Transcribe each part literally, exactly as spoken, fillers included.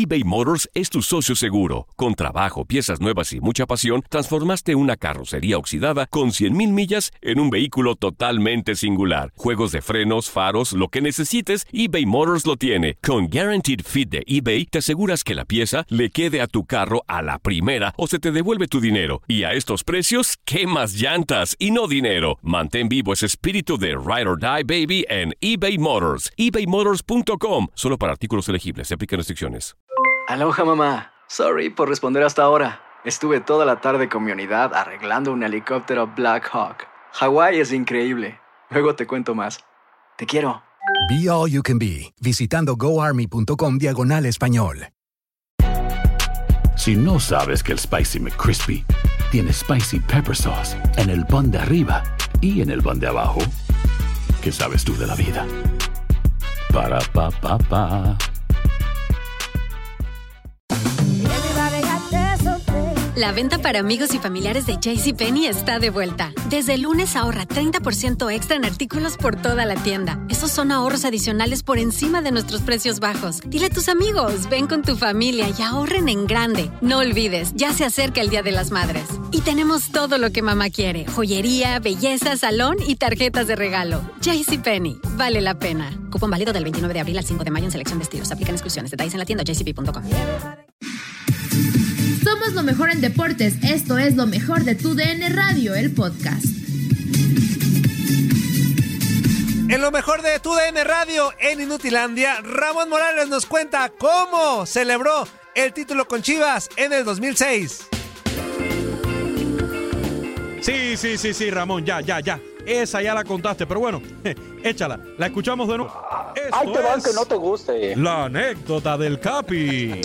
eBay Motors es tu socio seguro. Con trabajo, piezas nuevas y mucha pasión, transformaste una carrocería oxidada con cien mil millas en un vehículo totalmente singular. Juegos de frenos, faros, lo que necesites, eBay Motors lo tiene. Con Guaranteed Fit de eBay, te aseguras que la pieza le quede a tu carro a la primera o se te devuelve tu dinero. Y a estos precios, ¿qué más llantas y no dinero? Mantén vivo ese espíritu de Ride or Die, baby, en eBay Motors. ebay motors punto com. Solo para artículos elegibles. Se aplican restricciones. Aloha, mamá. Sorry por responder hasta ahora. Estuve toda la tarde con mi unidad arreglando un helicóptero Black Hawk. Hawái es increíble. Luego te cuento más. Te quiero. Be All You Can Be, visitando goarmy.com diagonal español. Si no sabes que el Spicy McCrispy tiene Spicy Pepper Sauce en el pan de arriba y en el pan de abajo, ¿qué sabes tú de la vida? Para, pa, pa, pa. La venta para amigos y familiares de JCPenney está de vuelta. Desde el lunes ahorra treinta por ciento extra en artículos por toda la tienda. Esos son ahorros adicionales por encima de nuestros precios bajos. Dile a tus amigos, ven con tu familia y ahorren en grande. No olvides, ya se acerca el Día de las Madres. Y tenemos todo lo que mamá quiere. Joyería, belleza, salón y tarjetas de regalo. JCPenney, vale la pena. Cupón válido del veintinueve de abril al cinco de mayo en selección de estilos. Aplican exclusiones. Detalles en la tienda j c p punto com. Somos lo mejor en deportes. Esto es lo mejor de tu D N Radio, el podcast. En lo mejor de tu D N Radio, en Inutilandia, Ramón Morales nos cuenta cómo celebró el título con Chivas en el dos mil seis. Sí, sí, sí, sí, Ramón, ya, ya, ya. Esa ya la contaste, pero bueno, échala. La escuchamos de nuevo. Esto Ay, te van es que no te guste. La anécdota del Capi.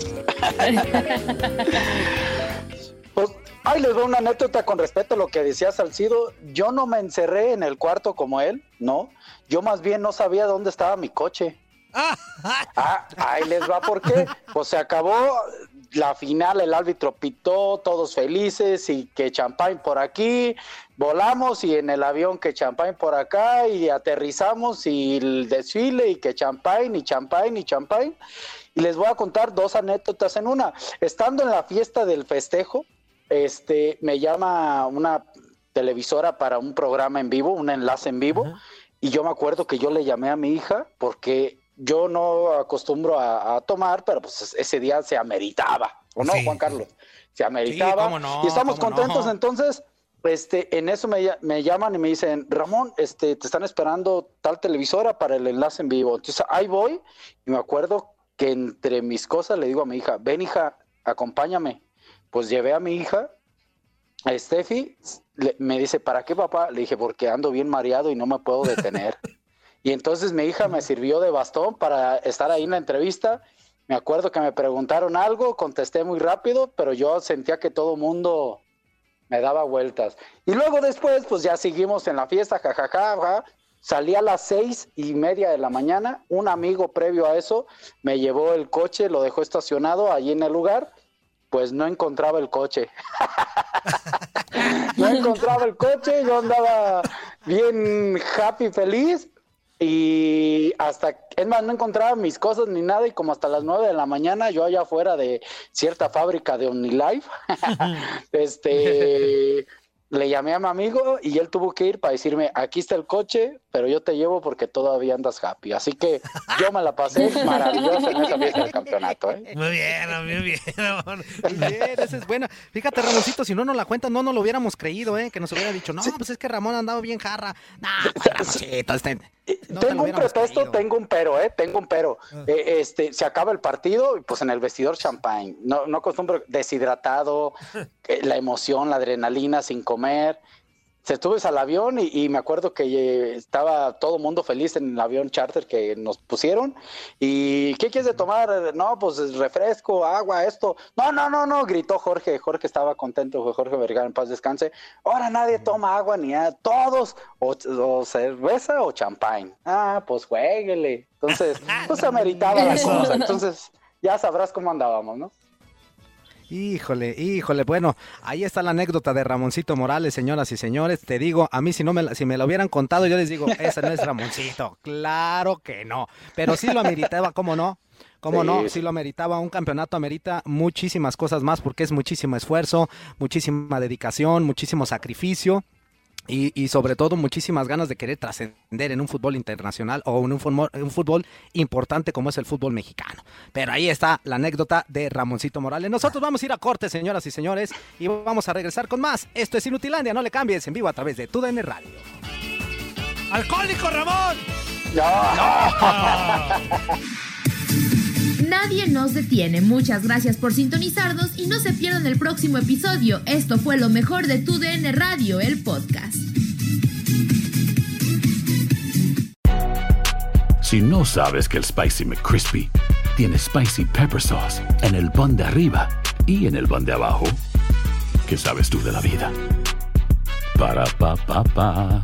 Pues, ay, les doy una anécdota con respecto a lo que decía Salcido. Yo no me encerré en el cuarto como él, ¿no? Yo más bien no sabía dónde estaba mi coche. Ah, ahí les va, ¿por qué? Pues se acabó la final, el árbitro pitó, todos felices, y que champán por aquí, volamos y en el avión que champán por acá, y aterrizamos y el desfile y que champán y champán y champán. Y les voy a contar dos anécdotas en una. Estando en la fiesta del festejo, este, me llama una televisora para un programa en vivo, un enlace en vivo, uh-huh. Y yo me acuerdo que yo le llamé a mi hija porque yo no acostumbro a, a tomar, pero pues ese día se ameritaba, ¿o no, sí, Juan Carlos? Se ameritaba, sí, cómo no, y estamos contentos, no. Entonces, este, en eso me, me llaman y me dicen, Ramón, este, te están esperando tal televisora para el enlace en vivo. Entonces ahí voy, y me acuerdo que entre mis cosas le digo a mi hija, ven hija, acompáñame. Pues llevé a mi hija, a Steffi, le, me dice, ¿para qué, papá? Le dije, porque ando bien mareado y no me puedo detener. Y entonces mi hija me sirvió de bastón para estar ahí en la entrevista. Me acuerdo que me preguntaron algo, contesté muy rápido, pero yo sentía que todo mundo me daba vueltas. Y luego después, pues ya seguimos en la fiesta, jajaja, ja, ja, ja. Salí a las seis y media de la mañana. Un amigo previo a eso me llevó el coche, lo dejó estacionado allí en el lugar. Pues no encontraba el coche. No encontraba el coche, yo andaba bien happy, feliz. Y hasta, es más, no encontraba mis cosas ni nada, y como hasta las nueve de la mañana, yo allá afuera de cierta fábrica de OmniLife, este, le llamé a mi amigo y él tuvo que ir para decirme, aquí está el coche, pero yo te llevo porque todavía andas happy. Así que yo me la pasé maravillosa en esa fiesta del campeonato, ¿eh? Muy bien, muy bien, amor. Muy bien, esa es buena. Fíjate, Ramoncito, si no nos la cuentan, no nos lo hubiéramos creído, ¿eh? Que nos hubiera dicho, no, sí. Pues es que Ramón andaba bien jarra. No, pues Ramoncito, este... No tengo un pretexto, creído. tengo un pero, ¿eh? Tengo un pero. Uh. Eh, este, se acaba el partido y pues en el vestidor champán. No, no acostumbro, deshidratado, eh, la emoción, la adrenalina, sin comer. Se subes al avión y, y me acuerdo que eh, estaba todo el mundo feliz en el avión charter que nos pusieron. ¿Y qué quieres de tomar? No, pues refresco, agua, esto. No, no, no, no, gritó Jorge. Jorge estaba contento, Jorge Vergara, en paz descanse. Ahora nadie toma agua ni nada. Todos, o, o cerveza o champán. Ah, pues juéguele. Entonces, pues ameritaba la cosa. Entonces, ya sabrás cómo andábamos, ¿no? Híjole, híjole, bueno, ahí está la anécdota de Ramoncito Morales, señoras y señores. Te digo, a mí si no me la, si me lo hubieran contado, yo les digo, ese no es Ramoncito. Claro que no, pero sí lo ameritaba, ¿cómo no? ¿Cómo Sí. no? Sí lo ameritaba. Un campeonato amerita muchísimas cosas más porque es muchísimo esfuerzo, muchísima dedicación, muchísimo sacrificio. Y, y sobre todo muchísimas ganas de querer trascender en un fútbol internacional o en un fútbol, un fútbol importante como es el fútbol mexicano. Pero ahí está la anécdota de Ramoncito Morales. Nosotros vamos a ir a corte, señoras y señores, y vamos a regresar con más. Esto es Inutilandia, no le cambies, en vivo a través de Tu D N Radio. ¡Alcohólico, Ramón! Nadie nos detiene. Muchas gracias por sintonizarnos y no se pierdan el próximo episodio. Esto fue lo mejor de Tu D N Radio, el podcast. Si no sabes que el Spicy McCrispy tiene Spicy Pepper Sauce en el pan de arriba y en el pan de abajo, ¿qué sabes tú de la vida? Para, pa, pa, pa.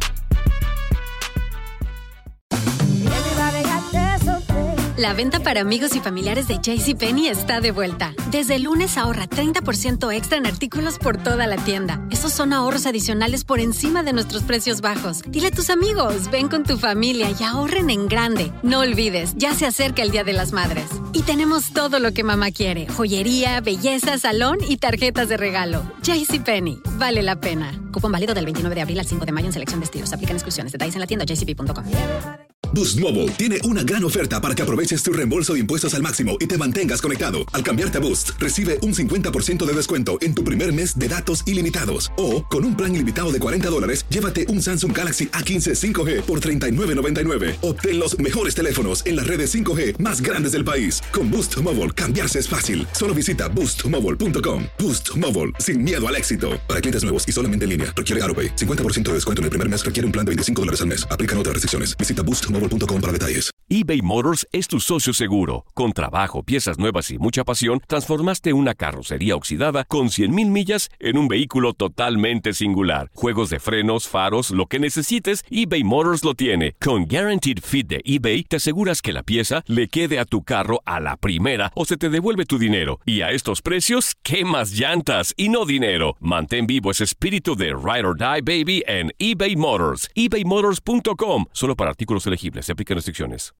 La venta para amigos y familiares de JCPenney está de vuelta. Desde el lunes ahorra treinta por ciento extra en artículos por toda la tienda. Esos son ahorros adicionales por encima de nuestros precios bajos. Dile a tus amigos, ven con tu familia y ahorren en grande. No olvides, ya se acerca el Día de las Madres. Y tenemos todo lo que mamá quiere. Joyería, belleza, salón y tarjetas de regalo. JCPenney, vale la pena. Cupón válido del veintinueve de abril al cinco de mayo en selección de estilos. Aplican exclusiones. Detalles en la tienda jcp punto com. Boost Mobile tiene una gran oferta para que aproveches tu reembolso de impuestos al máximo y te mantengas conectado. Al cambiarte a Boost, recibe un cincuenta por ciento de descuento en tu primer mes de datos ilimitados. O, con un plan ilimitado de cuarenta dólares, llévate un Samsung Galaxy A quince cinco G por treinta y nueve noventa y nueve. Obtén los mejores teléfonos en las redes cinco G más grandes del país. Con Boost Mobile, cambiarse es fácil. Solo visita boost mobile punto com. Boost Mobile, sin miedo al éxito. Para clientes nuevos y solamente en línea, requiere AutoPay. cincuenta por ciento de descuento en el primer mes requiere un plan de veinticinco dólares al mes. Aplican otras restricciones. Visita boost mobile punto com para detalles. eBay Motors es tu socio seguro. Con trabajo, piezas nuevas y mucha pasión, transformaste una carrocería oxidada con cien mil millas en un vehículo totalmente singular. Juegos de frenos, faros, lo que necesites, eBay Motors lo tiene. Con Guaranteed Fit de eBay, te aseguras que la pieza le quede a tu carro a la primera o se te devuelve tu dinero. Y a estos precios, ¿quemas llantas y no dinero? Mantén vivo ese espíritu de Ride or Die, baby, en eBay Motors. eBay motors punto com. Solo para artículos elegibles. Se aplican restricciones.